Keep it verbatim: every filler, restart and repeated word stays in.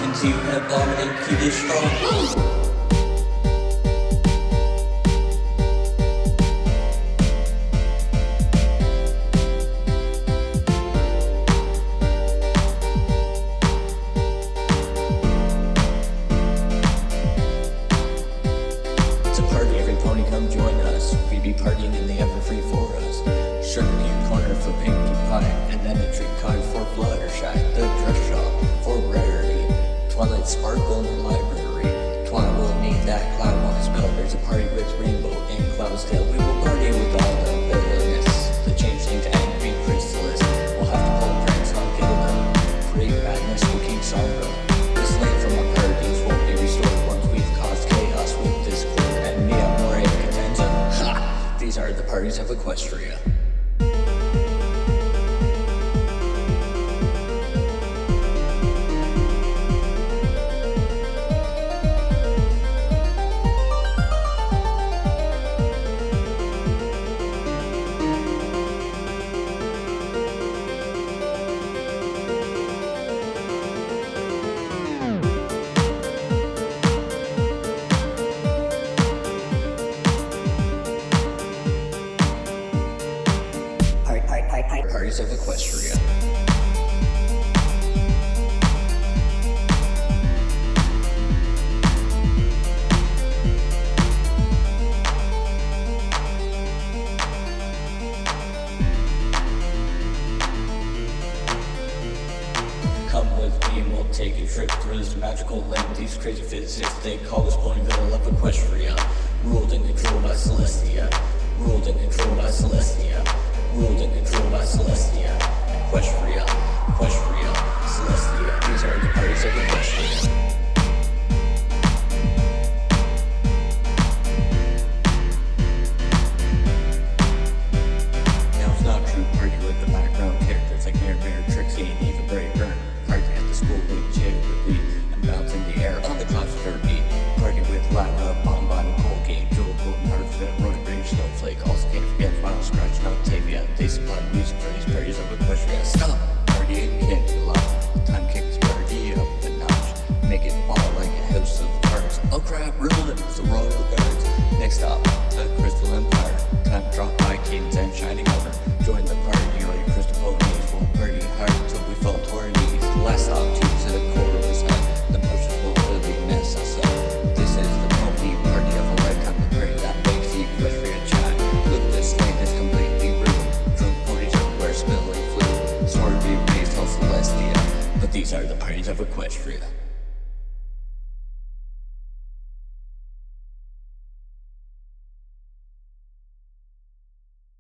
continue to dominate, keep it strong. Come join us, we be partying in the ever-free forest. Sugar cane corner for pinkie pie, and then a treat card for Fluttershy. The dress shop for rarity, Twilight sparkle in the library. Twilight will need that cloud won't spell. There's a party with rainbow and cloud's tail. We will party with all the villainous, the changeling to angry chrysalis. We'll have to pull pranks on Gilda, create madness for King Sombra. This land from our parodies won't be restored once we've caused chaos with discord. And me, I'm more These are the parties of Equestria. Parties of Equestria. Come with me and we'll take a trip through this magical land. These crazy physics they call this Ponyville of Equestria. Ruled and controlled by Celestia. Ruled and controlled by Celestia. Ruled and controlled by Celestia. Equestria, Equestria, Celestia. These are the parties of Equestria. Now it's not true party with the background characters like Mayor Bear, Trixie, and even Brave Party at the school with Jay Lee and bounce in the air on the concert beat. Party with Lava, Bonbon, and Colgate, Jewel, Golden Heart, Roy Rage, Snowflake. Also can't forget Final Scratch and Octavia. They supply music for these parties of Equestria. Stop partying, can't too loud. Time kicks party up the notch. Make it all like a house of cards. Oh crap, real it's the Royal Guards. Next stop, the Crystal Empire. Time drop by Cadence and Shining Over. Join the party, all your crystal ponies. We'll party hard till we fall to our knees. The last stop, to the quarter was high. The motions will really mess us up. This is the pony party of a lifetime. The party that makes the Equestria chat. Look, this land is completely ruined. Drunk ponies everywhere spilling fluid. Sword be raised on Celestia. But these are the parties of Equestria.